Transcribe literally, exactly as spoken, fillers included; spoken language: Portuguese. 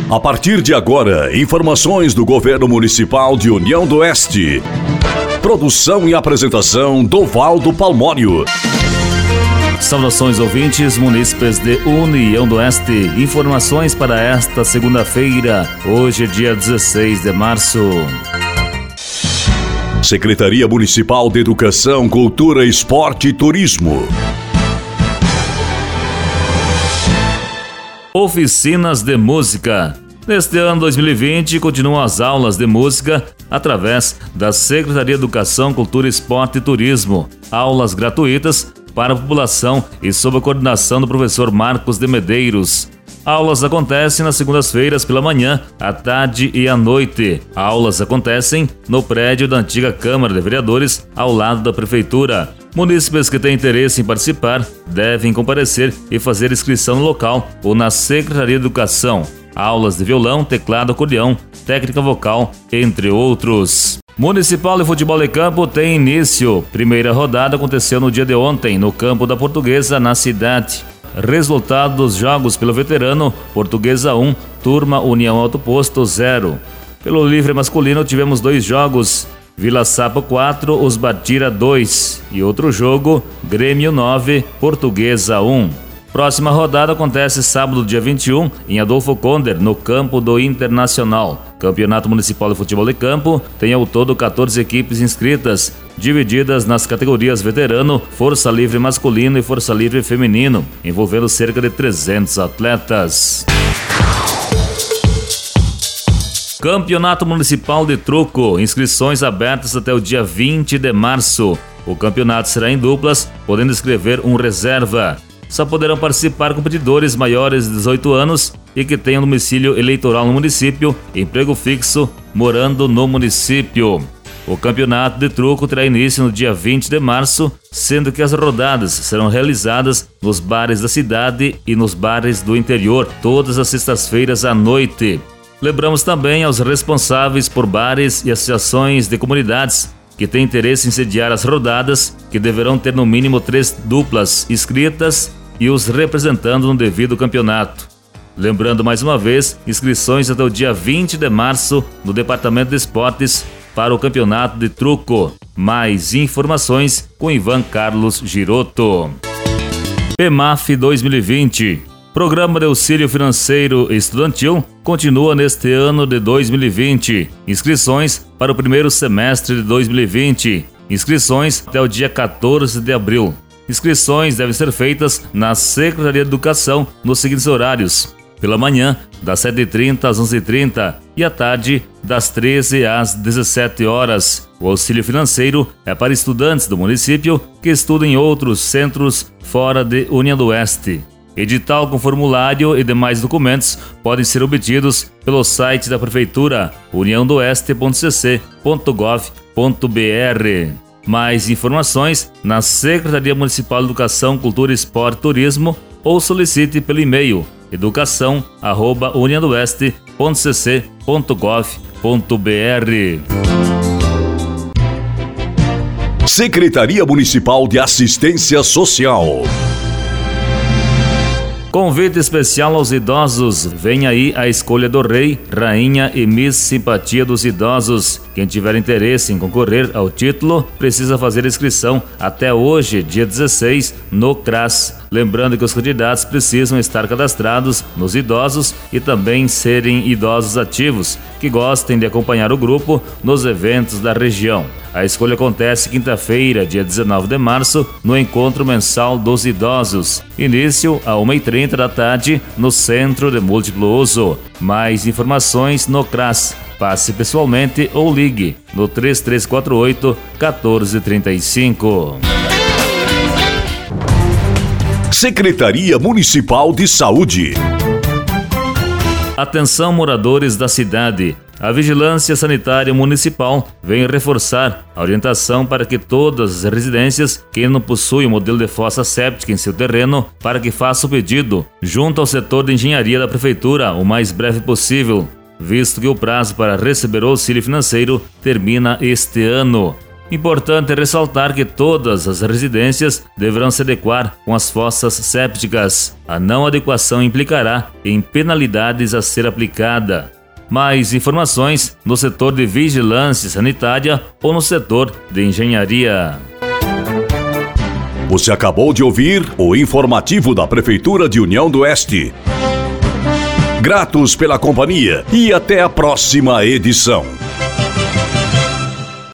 A partir de agora, informações do Governo Municipal de União do Oeste. Produção e apresentação Dovaldo Palmório. Saudações ouvintes, munícipes de União do Oeste. Informações para esta segunda-feira, hoje é dia dezesseis de março. Secretaria Municipal de Educação, Cultura, Esporte e Turismo. Oficinas de música. Neste ano dois mil e vinte, continuam as aulas de música através da Secretaria de Educação, Cultura, Esporte e Turismo. Aulas gratuitas para a população e sob a coordenação do professor Marcos de Medeiros. Aulas acontecem nas segundas-feiras pela manhã, à tarde e à noite. Aulas acontecem no prédio da antiga Câmara de Vereadores, ao lado da Prefeitura. Munícipes que têm interesse em participar devem comparecer e fazer inscrição no local ou na Secretaria de Educação. Aulas de violão, teclado, acordeão, técnica vocal, entre outros. Municipal de Futebol de Campo tem início. Primeira rodada aconteceu no dia de ontem, no campo da Portuguesa, na cidade. Resultado dos jogos pelo veterano: Portuguesa um, Turma União Alto Posto zero. Pelo livre masculino tivemos dois jogos: Vila Sapo quatro, Os Batira dois. E outro jogo, Grêmio nove, Portuguesa um. Próxima rodada acontece sábado, dia vinte e um, em Adolfo Conder, no campo do Internacional. Campeonato Municipal de Futebol de Campo tem ao todo quatorze equipes inscritas, divididas nas categorias veterano, força livre masculino e força livre feminino, envolvendo cerca de trezentos atletas. Campeonato Municipal de Truco, inscrições abertas até o dia vinte de março. O campeonato será em duplas, podendo inscrever um reserva. Só poderão participar competidores maiores de dezoito anos e que tenham domicílio eleitoral no município, emprego fixo, morando no município. O campeonato de truco terá início no dia vinte de março, sendo que as rodadas serão realizadas nos bares da cidade e nos bares do interior, todas as sextas-feiras à noite. Lembramos também aos responsáveis por bares e associações de comunidades que têm interesse em sediar as rodadas, que deverão ter no mínimo três duplas inscritas e os representando no devido campeonato. Lembrando mais uma vez, inscrições até o dia vinte de março no Departamento de Esportes para o Campeonato de Truco. Mais informações com Ivan Carlos Giroto. PEMAF dois mil e vinte. Programa de Auxílio Financeiro Estudantil continua neste ano de dois mil e vinte. Inscrições para o primeiro semestre de dois mil e vinte. Inscrições até o dia quatorze de abril. Inscrições devem ser feitas na Secretaria de Educação nos seguintes horários: pela manhã, das sete e trinta às onze e trinta e à tarde, das treze às dezessete horas. O auxílio financeiro é para estudantes do município que estudam em outros centros fora de União do Oeste. Edital com formulário e demais documentos podem ser obtidos pelo site da Prefeitura, união do oeste ponto c c ponto gov ponto b r. Mais informações na Secretaria Municipal de Educação, Cultura, Esporte e Turismo ou solicite pelo e-mail educação arroba união do oeste ponto c c ponto gov ponto b r. Secretaria Municipal de Assistência Social. Convite especial aos idosos. Vem aí a escolha do Rei, Rainha e Miss Simpatia dos Idosos. Quem tiver interesse em concorrer ao título, precisa fazer inscrição até hoje, dia dezesseis, no CRAS. Lembrando que os candidatos precisam estar cadastrados nos idosos e também serem idosos ativos, que gostem de acompanhar o grupo nos eventos da região. A escolha acontece quinta-feira, dia dezenove de março, no Encontro Mensal dos Idosos. Início a uma e trinta da tarde, no Centro de Múltiplo Uso. Mais informações no CRAS. Passe pessoalmente ou ligue no três três quatro oito, um quatro três cinco. Secretaria Municipal de Saúde. Atenção, moradores da cidade. A Vigilância Sanitária Municipal vem reforçar a orientação para que todas as residências que não possuem o modelo de fossa séptica em seu terreno, para que faça o pedido junto ao setor de engenharia da Prefeitura o mais breve possível, visto que o prazo para receber o auxílio financeiro termina este ano. Importante ressaltar que todas as residências deverão se adequar com as fossas sépticas. A não adequação implicará em penalidades a ser aplicada. Mais informações no setor de vigilância sanitária ou no setor de engenharia. Você acabou de ouvir o informativo da Prefeitura de União do Oeste. Gratos pela companhia e até a próxima edição.